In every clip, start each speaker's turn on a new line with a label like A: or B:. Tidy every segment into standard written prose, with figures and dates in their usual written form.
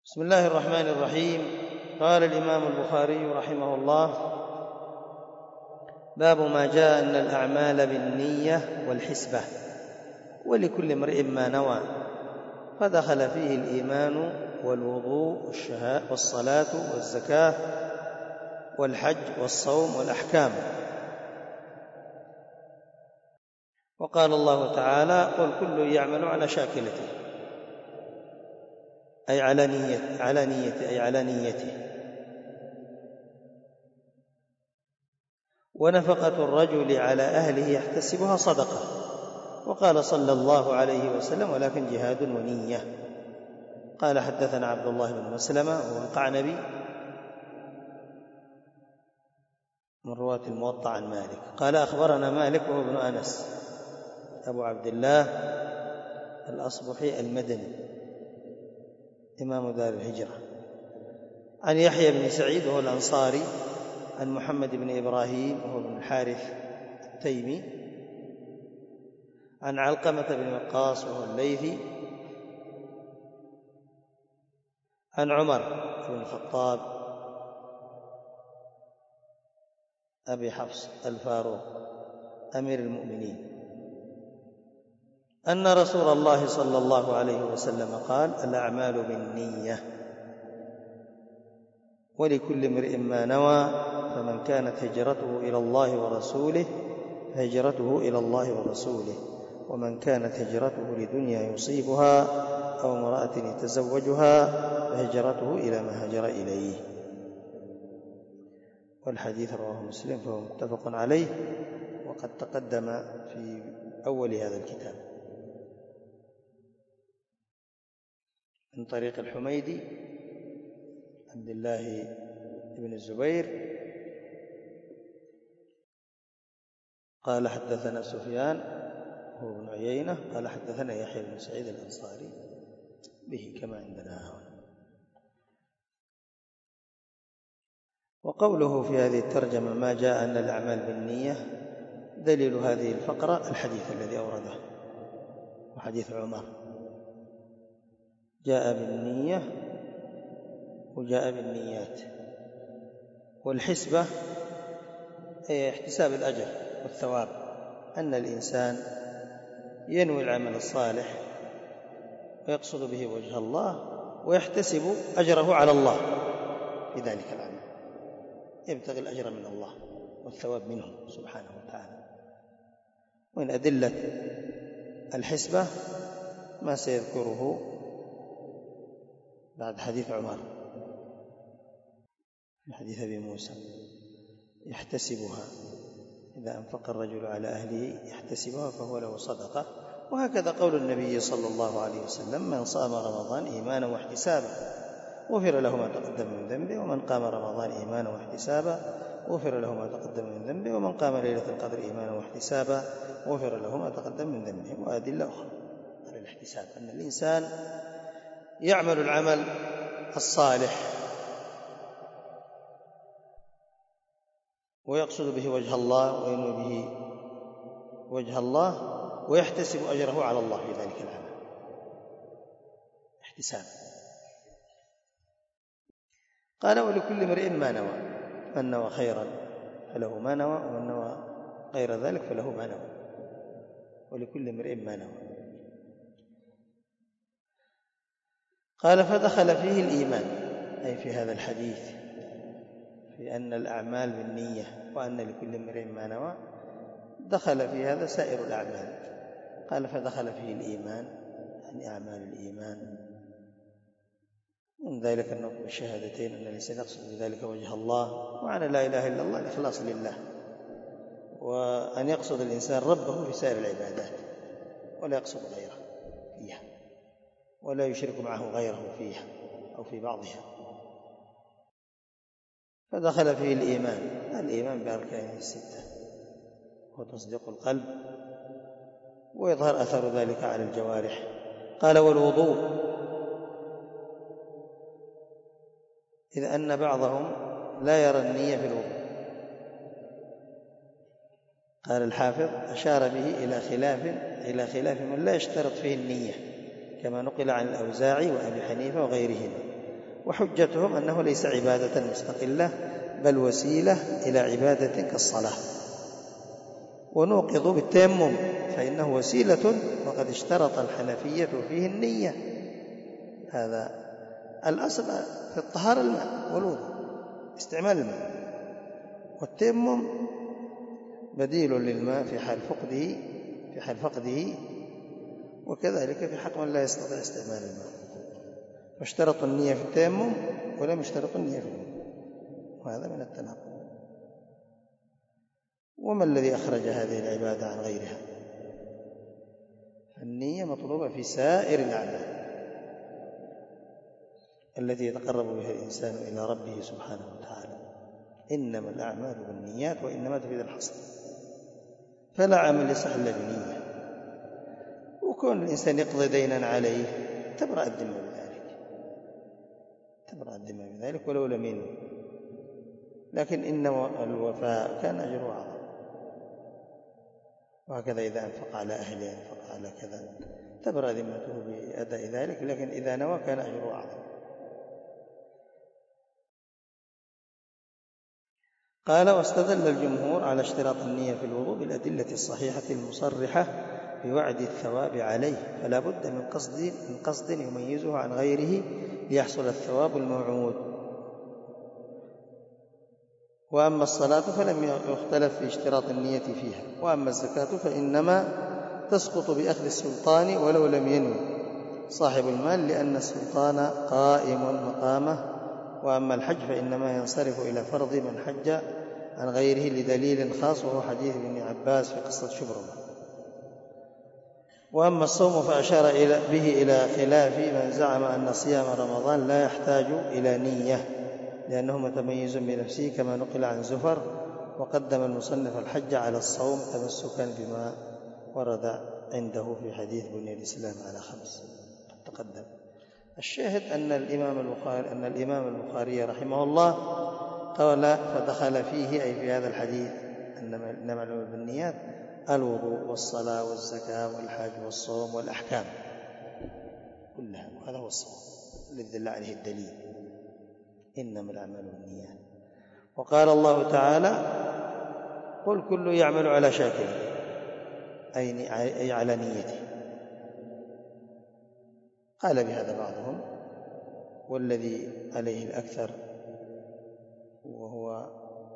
A: بسم الله الرحمن الرحيم. قال الإمام البخاري رحمه الله: باب ما جاء أن الأعمال بالنية والحسبة ولكل امرئ ما نوى، فدخل فيه الإيمان والوضوء والصلاة والزكاة والحج والصوم والأحكام. وقال الله تعالى: قل كل يعمل على شاكلته، أي على نيته. ونفقة الرجل على أهله يحتسبها صدقة. وقال صلى الله عليه وسلم: ولكن جهاد ونية. قال: حدثنا عبد الله بن مسلمة وهو القعنبي من رواة الموطأ عن مالك قال: أخبرنا مالك وهو ابن أنس أبو عبد الله الأصبحي المدني إمام دار الهجرة، عن يحيى بن سعيد وهو الأنصاري، عن محمد بن إبراهيم وهو بن الحارث التيمي، عن علقمة بن وقاص وهو الليثي، عن عمر بن الخطاب أبي حفص الفاروق أمير المؤمنين أن رسول الله صلى الله عليه وسلم قال: الأعمال بالنية ولكل امرئ ما نوى، فمن كانت هجرته إلى الله ورسوله فهجرته إلى الله ورسوله، ومن كانت هجرته لدنيا يصيبها أو امرأة يتزوجها فهجرته إلى ما هاجر إليه. والحديث رواه مسلم فهو متفق عليه، وقد تقدم في أول هذا الكتاب من طريق الحميدي عبد الله بن الزبير قال: حدثنا سفيان هو بن عيينة قال: حدثنا يحيى بن سعيد الأنصاري به كما عندنا هنا. وقوله في هذه الترجمة: ما جاء أن الأعمال بالنية، دليل هذه الفقرة الحديث الذي أورده، وحديث عمر جاء بالنية وجاء بالنيات. والحسبة هي احتساب الأجر والثواب، أن الإنسان ينوي العمل الصالح ويقصد به وجه الله ويحتسب أجره على الله في ذلك العمل، يبتغي الأجر من الله والثواب منه سبحانه وتعالى. ومن أدلة الحسبة ما سيذكره بعد حديث عمر في حديث أبي موسى: يحتسبها، إذا أنفق الرجل على أهله يحتسبها فهو له صدقة. وهكذا قول النبي صلى الله عليه وسلم: من صام رمضان إيمانا واحتسابا غفر له ما تقدم من ذنبه، ومن قام رمضان إيمانا واحتسابا غفر له ما تقدم من ذنبه، ومن قام ليلة القدر إيمانا واحتسابا غفر له ما تقدم من ذنبه. وأدلة أخرى على الاحتساب، أن الإنسان يعمل العمل الصالح ويقصد به وجه الله وينوي به وجه الله ويحتسب أجره على الله في ذلك العمل، احتساب. قال: ولكل امرئ ما نوى، من نوى خيرا فله ما نوى، ومن نوى غير ذلك فله ما نوى. ولكل امرئ ما نوى. قال: فدخل فيه الإيمان، أي في هذا الحديث، في أن الأعمال بالنية وأن لكل امرئ ما نوى، دخل في هذا سائر الأعمال. قال: فدخل فيه الإيمان، يعني أعمال الإيمان، من ذلك النطق بالشهادتين، أن الإنسان يقصد بذلك وجه الله، وعلى لا إله إلا الله الإخلاص لله، وأن يقصد الإنسان ربه في سائر العبادات ولا يقصد غيره فيها، ولا يشرك معه غيره فيها أو في بعضها. فدخل فيه الإيمان بأركانه الستة، وتصديق القلب ويظهر أثر ذلك على الجوارح. قال: والوضوء، إذ أن بعضهم لا يرى النية في الوضوء. قال الحافظ: أشار به إلى خلاف من لا يشترط فيه النية، كما نقل عن الأوزاعي وأبي حنيفة وغيرهم، وحجتهم أنه ليس عبادة مستقلة بل وسيلة إلى عبادة كالصلاة. ونوقظ بالتيمم فإنه وسيلة، وقد اشترط الحنفية فيه النية. هذا الأصل في الطهارة الماء والوضوء، استعمال الماء، والتيمم بديل للماء في حال فقده وكذلك في حق من لا يستطيع استعمال الماء. فاشترطوا النية في التيمم ولم يشترطوا النية في الوضوء، وهذا من التناقض. وما الذي أخرج هذه العبادة عن غيرها؟ النية مطلوبة في سائر الأعمال التي يتقرب بها الإنسان إلى ربه سبحانه وتعالى. إنما الأعمال بالنيات، وإنما تفيد الحصر، فلا عمل يصح إلا بنية. وكون الإنسان يقضي دينا عليه تبرأ الذمة بذلك ولو لم ينوي، لكن إن الوفاء كان أجره أعظم. وهكذا إذا أنفق على أهله، أنفق على كذا، تبرأ ذمته بأداء ذلك، لكن إذا نوى كان أجره أعظم. قال: واستدل الجمهور على اشتراط النية في الوضوء بالأدلة الصحيحة المصرحة بوعد الثواب عليه، فلا بد من قصد يميزه عن غيره ليحصل الثواب الموعود. وأما الصلاة فلم يختلف في اشتراط النية فيها. وأما الزكاة فإنما تسقط بأخذ السلطان ولو لم ينوي صاحب المال، لأن السلطان قائم مقامه. وأما الحج فإنما ينصرف إلى فرض من حج عن غيره لدليل خاص، وهو حديث ابن عباس في قصة شبرمة. وأما الصوم فأشار به إلى خلاف من زعم أن صيام رمضان لا يحتاج إلى نية لأنه متميز بنفسه كما نقل عن زفر. وقدم المصنف الحج على الصوم تمسكا بما ورد عنده في حديث بني الإسلام على 5 قد تقدم. الشاهد أن الإمام البخاري رحمه الله قال: فدخل فيه، أي في هذا الحديث إنما الأعمال بالنيات، الوضوء والصلاة والزكاة والحج والصوم والأحكام كلها، وهذا هو الصوم الذي دل عليه الدليل، إنما الأعمال بالنيات. وقال الله تعالى: قل كل يعمل على شاكلته، أي على نيته. قال بهذا بعضهم، والذي عليه الأكثر وهو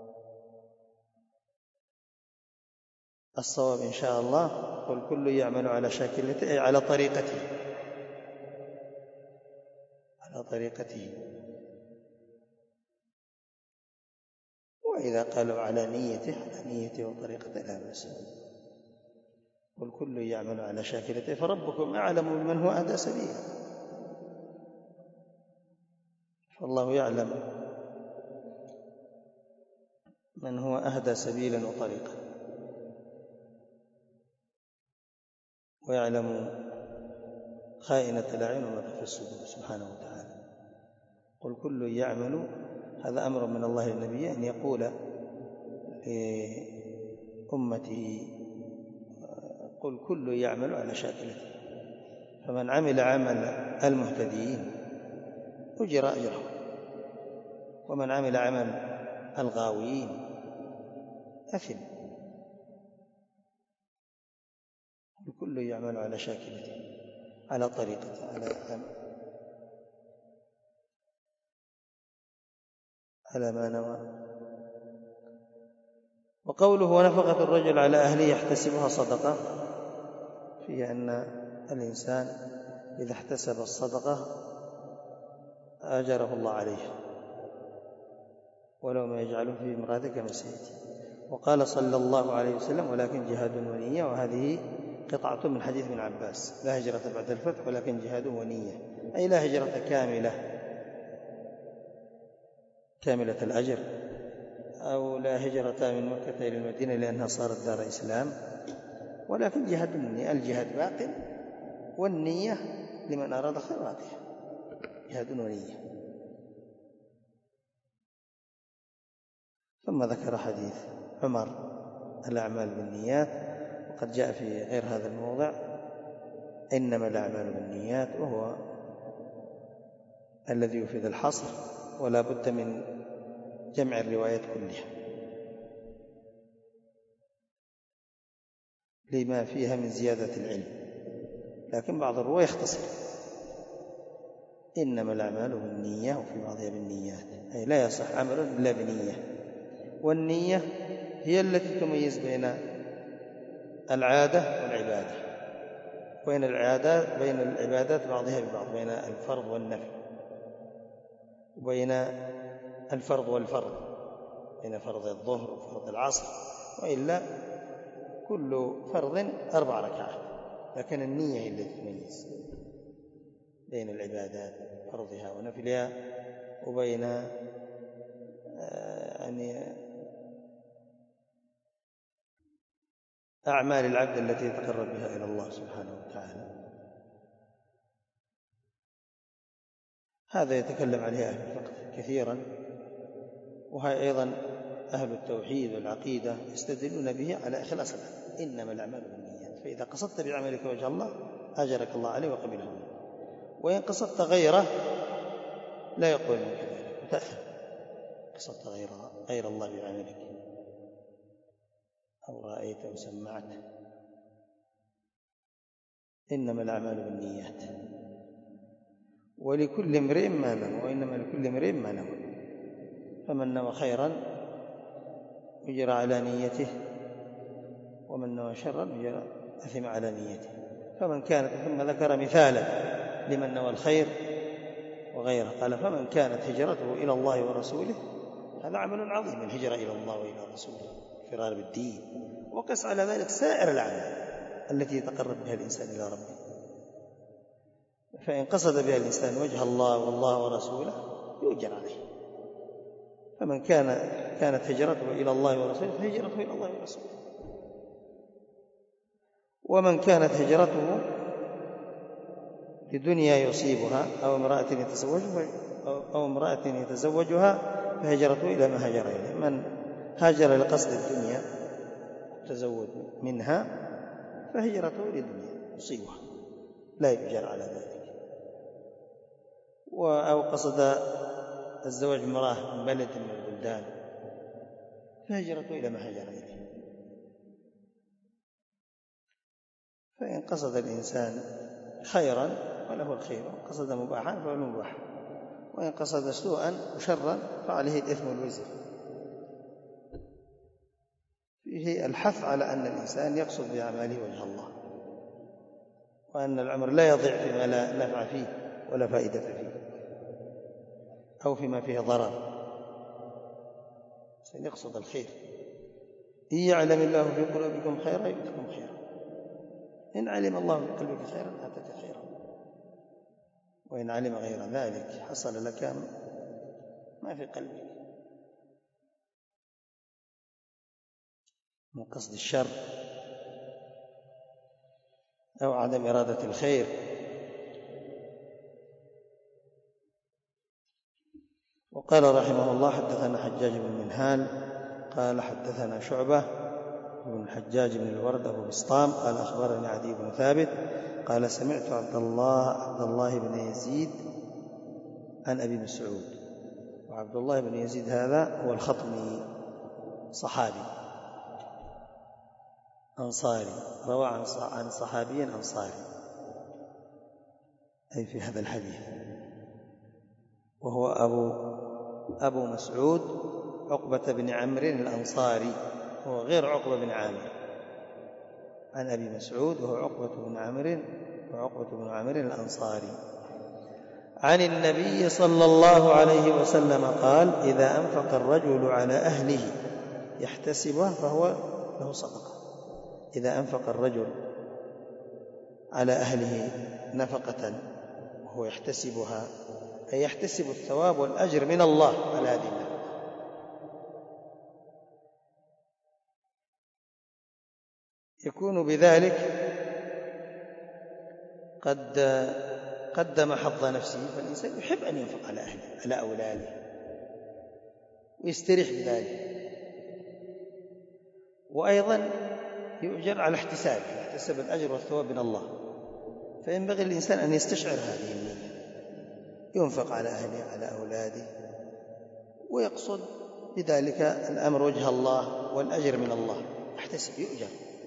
A: الصواب إن شاء الله: قل كل يعمل على شاكلته، أي على طريقته. وإذا قالوا على نيته وطريقته لا بأس. قل كل يعمل على شاكلته فربكم أعلم بمن هو أهدى سبيلا. فالله يعلم من هو أهدى سبيلا وطريقا، ويعلم خائنة الأعين وما تخفي الصدور سبحانه وتعالى. قل كل يعمل، هذا أمر من الله للنبي أن يقول لأمته: قل كل يعمل على شاكلته، فمن عمل عمل المهتدين أجر أجره، ومن عمل عمل الغاوين أثم. كل يعمل على شاكلته، على طريقته، على ما نوى. وقوله: ونفقة الرجل على أهله يحتسبها صدقة، فيه أن الإنسان إذا احتسب الصدقة أجره الله عليها ولو ما يجعله في امرأته كما سيأتي. وقال صلى الله عليه وسلم: ولكن جهاد ونية. وهذه قطعة من حديث ابن عباس: لا هجرة بعد الفتح ولكن جهاد ونية، أي لا هجرة كاملة الأجر، أو لا هجرة من مكة إلى المدينة لأنها صارت دار إسلام، ولكن جهاد النية. الجهاد باق، والنية لمن أراد خيراته، جهاد ونية. ثم ذكر حديث عمر: الأعمال بالنيات. وقد جاء في غير هذا الموضع: إنما الأعمال بالنيات، وهو الذي يفيد الحصر، ولا بد من جمع الروايات كلها لما فيها من زيادة العلم. لكن بعض الرواة يختصر إنما الأعمال بالنية، وفي بعضها بالنيات، أي لا يصح عمل إلا بنية. والنية هي التي تميز بين العادة والعبادة، بين العبادات بعضها ببعض، بين الفرض والنفل، وبين الفرض والفرض، بين فرض الظهر وفرض العصر، وإلا كل فرض 4 ركعات. لكن النية هي التي تميز بين العبادات فرضها ونفلها، وبين أعمال العبد التي يتقرب بها إلى الله سبحانه وتعالى. هذا يتكلم عليه أهل الفقه كثيرا، وهي أيضا أهل التوحيد والعقيدة يستدلون به على إخلاص العمل، إنما الأعمال بالنيات، فإذا قصدت بعملك وجه الله أجرك الله عليه وقبله منه، وإن قصدت غيره لا يقبل منك ذلك وتأثم. قصدت غير الله بعملك، أو رأيت أو سمعت. إنما الأعمال بالنيات ولكل امرئ ما نوى، وإنما لكل امرئ ما نوى، فمن نوى خيرا أجر على نيته، ومن نوى شرا أثم على نيته. فمن كانت، ثم ذكر مثالا لمن نوى الخير وغيره، قال فمن كانت هجرته إلى الله ورسوله، هذا عمل عظيم، الهجرة إلى الله وإلى رسوله، فرار بالدين. وقس على ذلك سائر الأعمال التي يتقرب بها الإنسان إلى ربه، فإن قصد بها الإنسان وجه الله والله ورسوله يؤجر عليه. فمن كانت هجرته إلى الله ورسوله فهجرته إلى الله ورسوله. ومن كانت هجرته لدنيا يصيبها أو امرأة يتزوجها فهجرته إلى ما هاجر إليه. من هاجر لقصد الدنيا تزوج منها فهجرته لدنيا يصيبها، لا يؤجر على ذلك. أو قصد الزواج امرأة من بلد من البلدان فهجرته إلى ما هاجر إليه. فإن قصد الإنسان خيرا فله الخير، وإن قصد مباحا فله المباح، وإن قصد سوءا وشرا فعليه الإثم والوزر. فيه الحث على أن الإنسان يقصد بأعماله وجه الله، وأن العمر لا يضيع فيما لا نفع فيه ولا فائدة فيه، أو فيما فيه ضرر. سيقصد الخير. إن يعلم الله في قلوبكم خيرا يؤتكم خيرا، إن علم الله في قلبك خيرا آتك خيرا، وإن علم غير ذلك حصل لك ما في قلبك من قصد الشر أو عدم إرادة الخير. وقال رحمه الله حدثنا حجاج بن منهال قال حدثنا شعبة بن الحجاج بن الورد أبو بسطام قال أخبرني عدي بن ثابت قال سمعت عبد الله بن يزيد عن أبي مسعود. وعبد الله بن يزيد هذا هو الخطمي، صحابي أنصاري، روى عن صحابي أنصاري أي في هذا الحديث، وهو أبو مسعود عقبة بن عمرو الأنصاري، هو غير عقبة بن عامر. عن أبي مسعود وهو عقبة بن عمرو الأنصاري عن النبي صلى الله عليه وسلم قال إذا أنفق الرجل على أهله يحتسبها فهو له صدقة. إذا أنفق الرجل على أهله نفقة وهو يحتسبها، أي يحتسب الثواب والأجر من الله على هذه النفقة، يكون بذلك قد قدم حظ نفسه. فالإنسان يحب أن ينفق على أهله على أولاده ويستريح بذلك، وأيضا يؤجر على احتسابه، يحتسب الأجر والثواب من الله. فينبغي للإنسان أن يستشعر هذه النية، ينفق على أهله على أولاده، ويقصد بذلك الأمر وجه الله والأجر من الله، يحتسب يؤجر.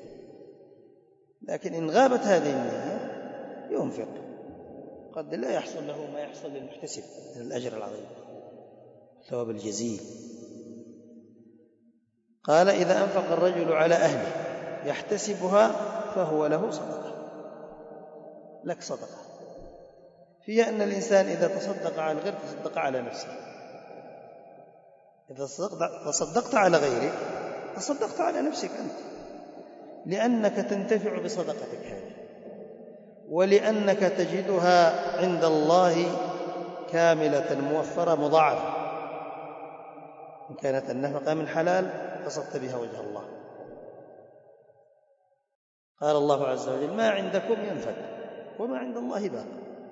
A: لكن إن غابت هذه النية ينفق، قد لا يحصل له ما يحصل للمحتسب من الأجر العظيم، الثواب الجزيل. قال: إذا أنفق الرجل على أهله يحتسبها فهو له صدقة، لك صدقة فيها أن الإنسان إذا تصدق على الغير تصدق على نفسه. إذا تصدقت على غيرك تصدقت على نفسك أنت، لأنك تنتفع بصدقتك هذه، ولأنك تجدها عند الله كاملة موفرة مضاعفة. إن كانت النفقة من حلال قصدت بها وجه الله. قال الله عز وجل: ما عندكم ينفد وما عند الله باق.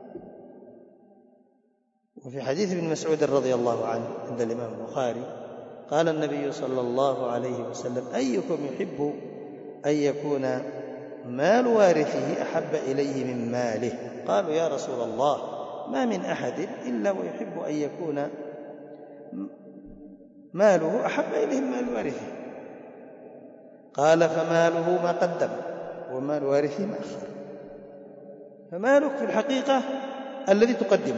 A: وفي حديث ابن مسعود رضي الله عنه عند الإمام البخاري قال النبي صلى الله عليه وسلم: أيكم يحب أن يكون مال وارثه أحب إليه من ماله؟ قالوا: يا رسول الله، ما من أحد إلا ويحب أن يكون ماله أحب إليه من مال وارثه. قال: فماله ما قدم ومال وارثه ما أخر. فمالك في الحقيقة الذي تقدمه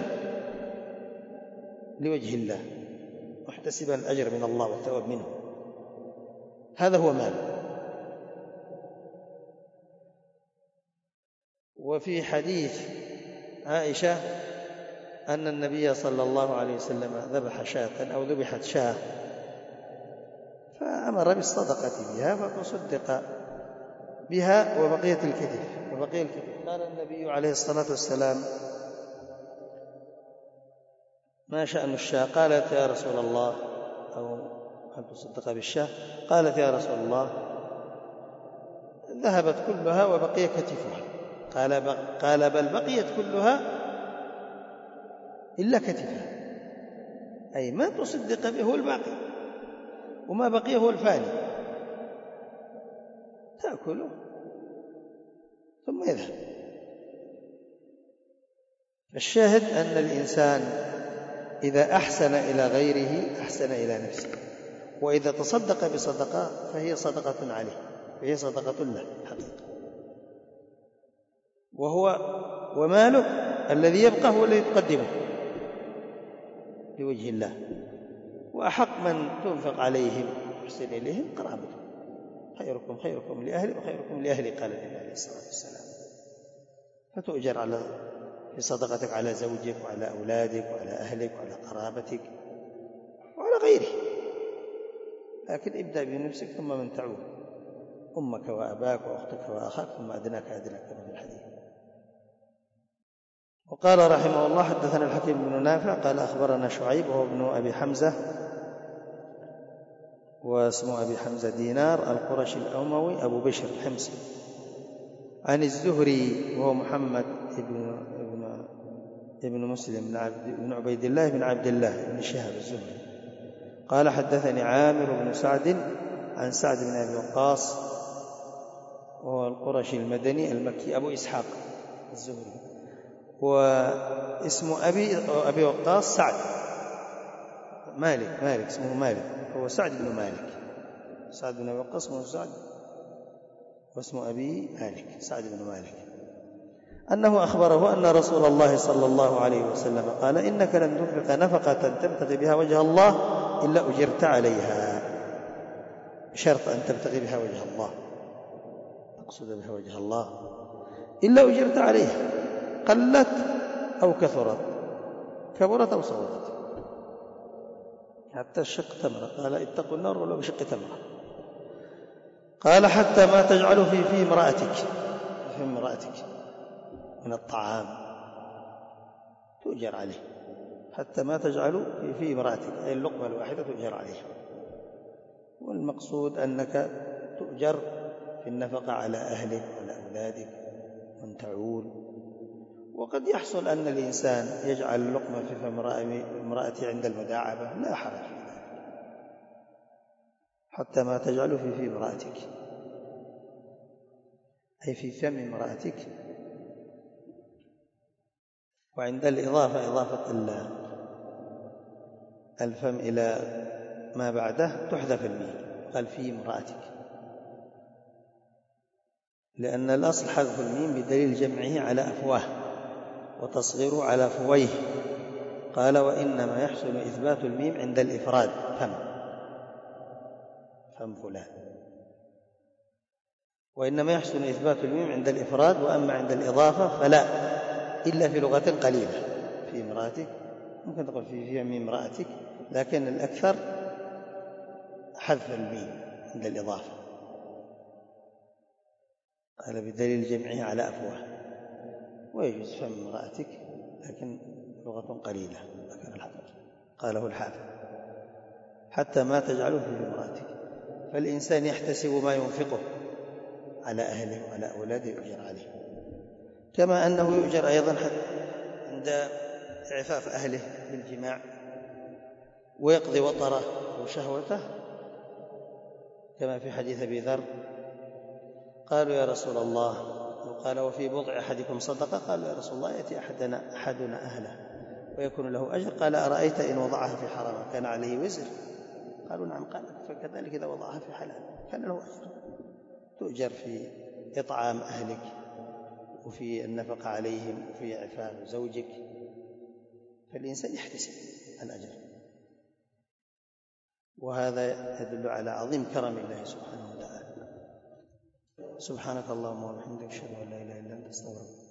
A: لوجه الله محتسبا الأجر من الله والثواب منه، هذا هو ماله. وفي حديث عائشة أن النبي صلى الله عليه وسلم ذبح شاة أو ذبحت شاة فأمر بالصدقة بها فتصدق بها وبقية الكتف. قال النبي عليه الصلاة والسلام: ما شأن الشاة؟ قالت: يا رسول الله، أو أن تصدق بالشاة؟ قالت: يا رسول الله، ذهبت كلها وبقي كتفها. قال: بل بقيت كلها إلا كتفها، أي ما تصدق به هو الباقي، وما بقي هو الفاني، تأكله ثم يذهب. الشاهد أن الإنسان إذا أحسن إلى غيره أحسن إلى نفسه، وإذا تصدق بصدقة فهي صدقة عليه، فهي صدقة له حقيقة. ومالك الذي يبقى هو الذي تقدمه لوجه الله. وأحق من تنفق عليهم وتحسن إليهم قرابته. خيركم خيركم لأهلي وخيركم لأهلي، قال النبي عليه الصلاة والسلام. فتؤجر في صدقتك على زوجك وعلى أولادك وعلى أهلك وعلى قرابتك وعلى غيره. لكن ابدأ بنفسك ثم من تعود، أمك وأباك وأختك وأخاك ثم أدناك أدناك من الحديث. وقال رحمه الله: حدثنا الحكيم بن نافع قال أخبرنا شعيب وهو ابن أبي حمزة، واسمه أبي حمزة دينار القرشي الأموي أبو بشر الحمصي، عن الزهري وهو محمد ابن مسلم بن عبيد الله بن عبد الله بن شهاب الزهري قال: حدثني عامر بن سعد عن سعد بن أبي وقاص وهو القرشي المدني المكي أبو إسحاق الزهري، واسم أبي وقاص سعد مالك اسمه مالك، هو سعد بن مالك. سعد بن أبي وقاص اسمه سعد، واسم أبي مالك سعد بن مالك، أنه أخبره أن رسول الله صلى الله عليه وسلم قال: إنك لن تنفق نفقة تبتغي بها وجه الله إلا أجرت عليها، بشرط أن تبتغي بها وجه الله، تقصد بها وجه الله، إلا أجرت عليها، قلت أو كثرت، كبرت أو صغرت، حتى الشق تمرة. قال: اتقوا النار ولو بشق تمرة. قال: حتى ما تجعل في امرأتك من الطعام تؤجر عليه، حتى ما تجعل في امرأتك، أي اللقمة الواحدة تؤجر عليها. والمقصود أنك تؤجر في النفقة على أهلك وعلى أولادك وأن تعول. وقد يحصل أن الإنسان يجعل اللقمة في فم امرأته عند المداعبة، لا حرج في ذلك، حتى ما تجعل في امرأتك، أي في فم امرأتك. وعند الإضافة إضافة الفم إلى ما بعده تحذف الميم، قال في امرأتك، لأن الأصل حذف الميم بدليل جمعه على أفواه وتصغيره على فويه. قال وإنما يحسن إثبات الميم عند الإفراد، فم فلان، وإنما يحسن إثبات الميم عند الإفراد، وأما عند الإضافة فلا، إلا في لغة قليلة. في امرأتك ممكن تقول في ميم امرأتك، لكن الأكثر حذف الميم عند الإضافة. قال بدليل جمعه على أفواه، ويجوز فم امرأتك لكن لغة قليلة. قاله الحافظ حتى ما تجعله في امرأتك. فالإنسان يحتسب ما ينفقه على أهله وعلى أولاده يؤجر عليه، كما أنه يؤجر أيضا عند إعفاف أهله بالجماع ويقضي وطره وشهوته، كما في حديث أبي ذر قالوا يا رسول الله، قال وفي بضع أحدكم صدقة؟ قالوا يا رسول الله يأتي أحدنا أهله ويكون له أجر، قال أرأيت إن وضعها في حرام كان عليه وزر؟ قالوا نعم. قال فكذلك إذا وضعها في حلال كان له أجر. تؤجر في إطعام أهلك وفي النفقة عليهم وفي إعفاف زوجك، فالإنسان يحتسب الأجر، وهذا يدل على عظيم كرم الله سبحانه وتعالى. سبحانك اللهم وبحمدك أشهد أن لا إله إلا أنت أستغفرك.